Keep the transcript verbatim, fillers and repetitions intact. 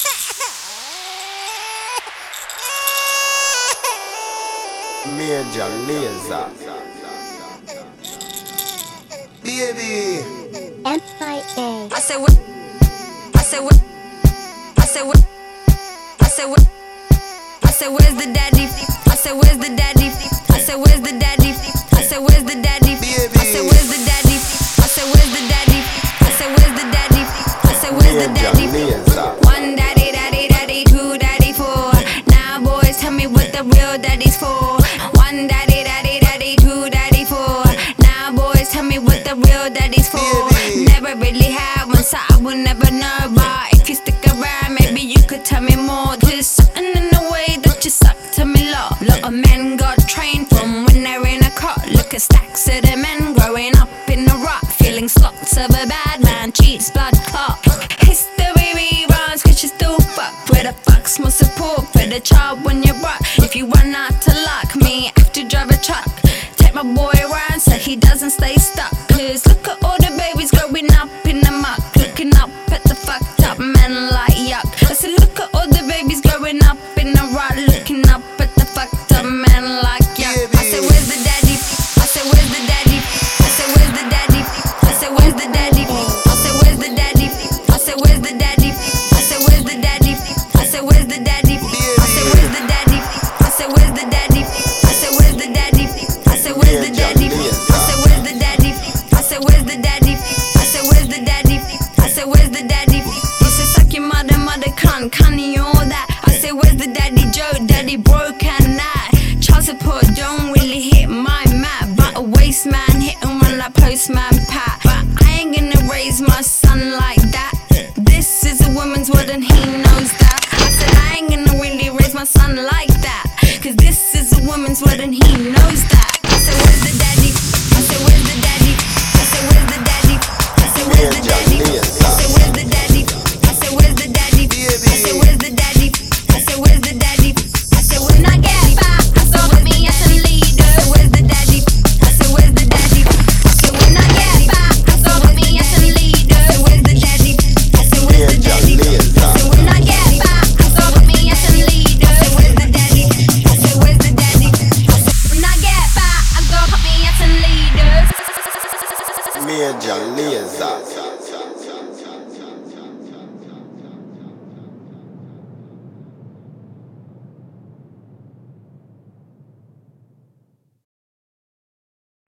Major Lazer. Baby. M I A. I said what? I said what? I said what? I said what? I said where's the daddy? I said where's the daddy? I said where's the daddy? I said where's the daddy? I said where's the daddy? I said where's the daddy? I said where's the daddy? I said where's the daddy? One daddy, daddy, daddy, two daddy, four. Now boys, tell me what the real daddy's for. One daddy, daddy, daddy, two daddy, four. Now boys, tell me what the real daddy's for. Never really had one, so I will never know. But if you stick around, maybe you could tell me more. There's something in the way that you suck to me, lot. Lot of men got trained from when they're in a cot. Look at stacks of the men growing up in the rut, feeling slots of a bad man, cheats, blood clot. History reruns, cause you still fuck. Where the fuck's more support for the child when you're right? If you run out to luck, me have to drive a truck. Take my boy around so he doesn't stay stuck. Cause look at all the babies growing up in the muck, looking up at the fucked up men like yuck. I said look at all the babies growing up in the rut, looking up at the fucked up men like yuck. I said where's the daddy? I said where's the daddy? I said where's the daddy? I said where's the daddy? I said where's the daddy? I said where's the daddy? I said where's the daddy? I said where's the daddy? I said where's the daddy? I said where's the daddy? I said where's the daddy? I said where's the daddy? I said where's the daddy? I said where's the daddy? I said where's the daddy? I said where's the daddy? He said suck your mother, mother cunt, cunny all that. I said where's the daddy joke? Daddy broke and that. Child support don't really hit my mat, but a waste man hit and run like postman Pat. But I ain't gonna raise my son like that. This is a woman's world and he knows that. I said I ain't gonna really raise my son like that, cause this is a woman's world and he knows that. I said where's the daddy? I said where's the daddy? I said where's the daddy? I said where's the daddy? I said where's the daddy? I said where's the daddy? I said where's the daddy? I said where's the daddy? I said when I get back, I said with me as a leader. I said where's the daddy? I said where's the daddy? I said when I get back, I said with me as a leader. I said where's the daddy? I said where's the daddy? I said when I get back, I said with me as a leader. I said where's the daddy? I said where's the daddy? I said when I get back, I go put me as a leader. Major Lazer.